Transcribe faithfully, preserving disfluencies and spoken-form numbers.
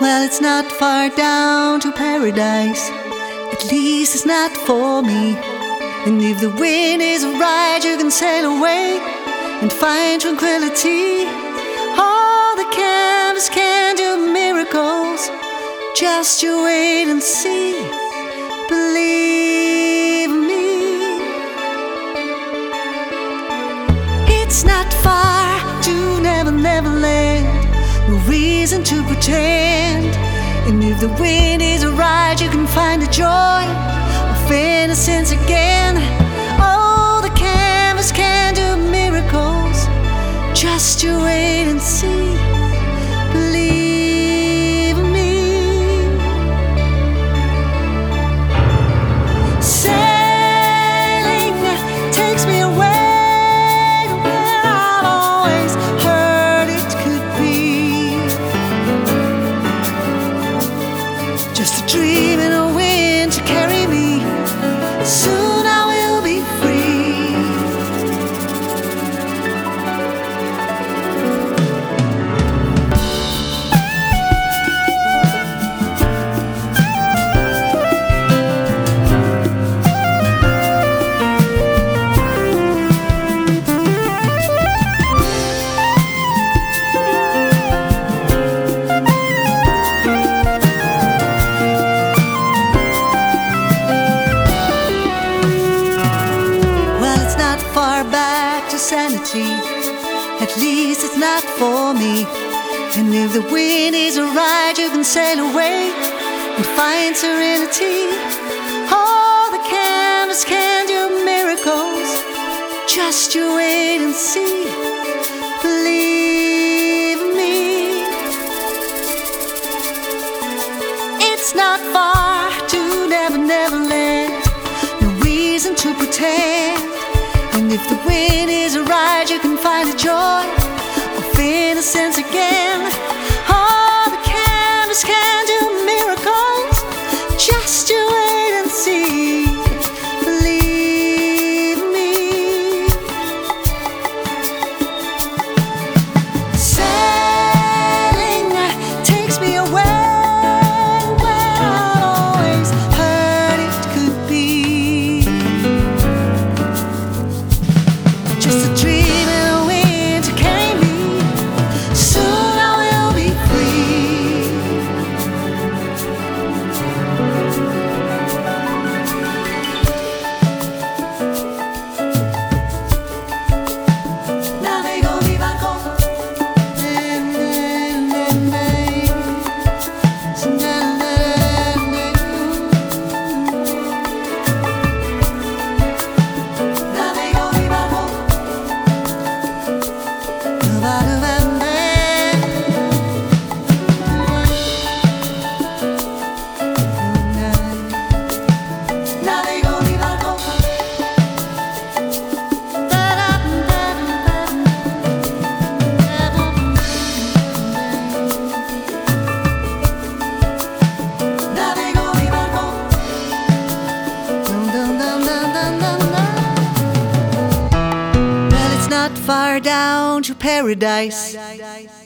Well, it's not far down to paradise, at least it's not for me. And if the wind is right, you can sail away and find tranquility. All the canvas can do miracles, just you wait and see. Believe me, it's not far to Never Never Land. No reason to pretend. And if the wind is right, you can find the joy of innocence again. Oh, the canvas can do miracles, just you wait and see. Believe me, sailing takes me away to where I've always heard it could be. Just a dream in a wind to carry me. Soon I will be free. Far back to sanity, at least it's not for me. And if the wind is right, you can sail away and find serenity. All the canvas can do miracles, just you wait and see. Believe me, it's not far to Never Never Land. No reason to pretend. And if the wind is right, you can find the joy of innocence again. All the canvas can do miracles, just you wait and see. Believe me, sailing takes me away where I've always heard it could be. Just a dream in a wind to carry me. Soon I will be free. Navego mi barco. Far down to paradise.